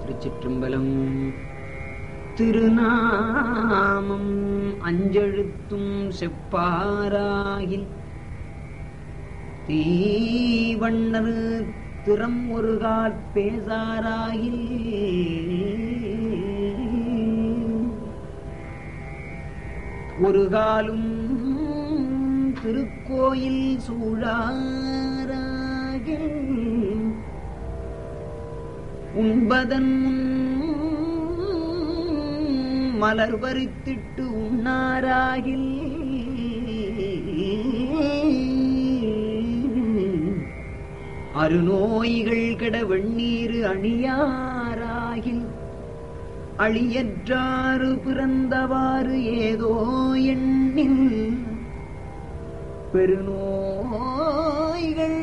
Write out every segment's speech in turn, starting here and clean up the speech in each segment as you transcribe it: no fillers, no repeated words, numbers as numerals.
திருச்சிற்றம்பலம். திருநாமம் அஞ்செழுத்தும் செப்பாராகில் தீவண்ணர் திறம் ஒருகால் பேசாராகில் ஒரு காலும் திருக்கோயில் சூழாராகில் உண்பதன் மலர் பறித்திட்டு உண்ணாராகில் அருநோய்கள் கெட வெண்ணீரு அணியாராகில் அழியற்றாறு பிறந்தவாறு ஏதோ எண்ணில் பெருநோய்கள்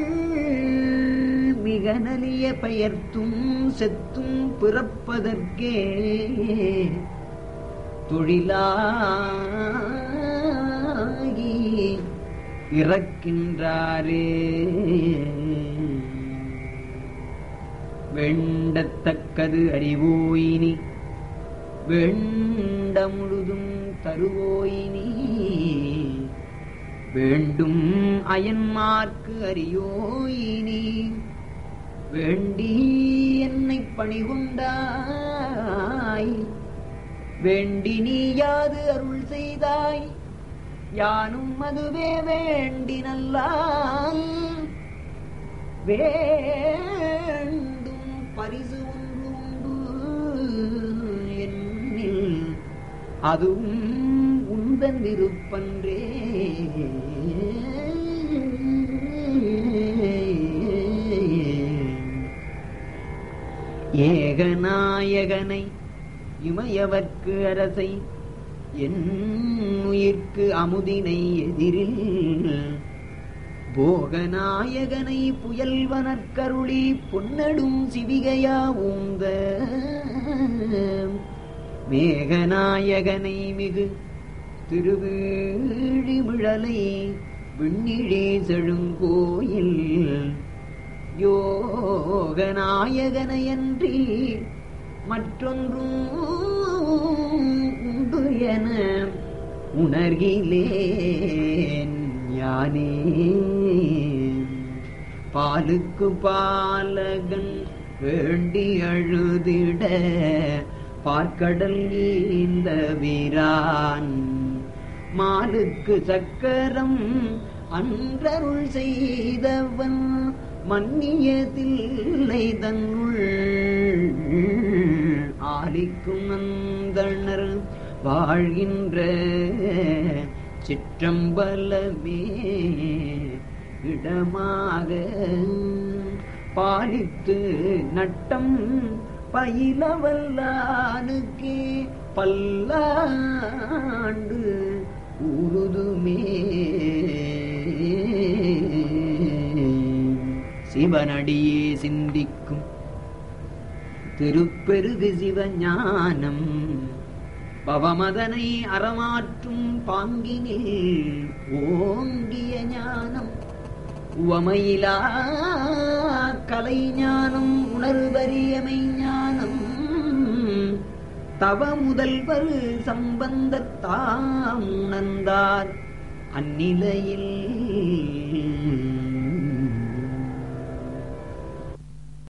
மிக நலிய பெயர்த்தும் செத்தும் பிறப்பதற்கே தொழிலாகி இறக்கின்றாரே. வேண்டத்தக்கது அறிவோயினி வேண்ட முழுதும் தருவோயினி வேண்டும் அயன்மார்க்கு அறியோயினி வேண்டி என்னை பணிகொண்டாய் வேண்டி நீ யாது அருள் செய்தாய் யானும் அதுவே வேண்டி நல்லால் வேண்டும் பரிசு ஒன்று உண்டு என்னில் அதுவும் உந்தன் விருப்பன்றே. ஏகநாயகனை இமயவர்க்கு அரசை என் உயிர்க்கு அமுதினை எதிரில் போகநாயகனை புயல்வனற்கருளி பொன்னடும் சிவிகையா ஊந்த மேகநாயகனை மிகு திருவிழிமிழலை விண்ணிழே செழுங்கோயில் யோகநாயகனையன்றி மற்றொன்றும் உண்டு என உணர்கிலேன் யானே. பாலுக்கு பாலகன் வேண்டி அழுதிட பார்க்கடல் இந்த வீரான் மாலுக்கு சக்கரம் அன்றருள் செய்தவன் மன்னியதில்லை தன்னுள் ஆலிக்கும் அந்தணர் வாழ்கின்ற சிற்றம்பலமே இடமாக பாலித்து நட்டம் பயிலவல்லானுக்கே பல்லாண்டு உருதுமே. சிவனடியே சிந்திக்கும் திருப்பெருகு சிவஞானம் பவமதனை அறமாற்றும் பாங்கினில் ஓங்கிய ஞானம் உவமையிலா கலை ஞானம் உணர்வறியமை ஞானம் தவ முதல்வர் சம்பந்தத்தாம் உணர்ந்தார் அந்நிலையில்